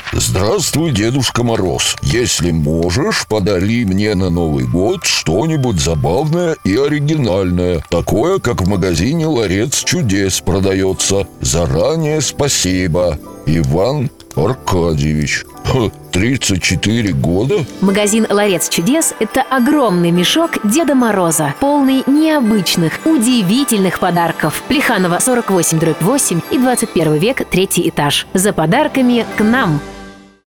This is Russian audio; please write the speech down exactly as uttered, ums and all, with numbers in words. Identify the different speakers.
Speaker 1: Здравствуй, Дедушка Мороз. Если можешь, подари мне на Новый год что-нибудь забавное и оригинальное. Такое, как в магазине «Ларец чудес» продается. Заранее спасибо. Иван Аркадьевич. Ха, тридцать четыре года?
Speaker 2: Магазин «Ларец чудес» — это огромный мешок Деда Мороза, полный необычных, удивительных подарков. Плеханова, сорок восемь, дробь восемь и двадцать первый век, третий этаж. За подарками к нам.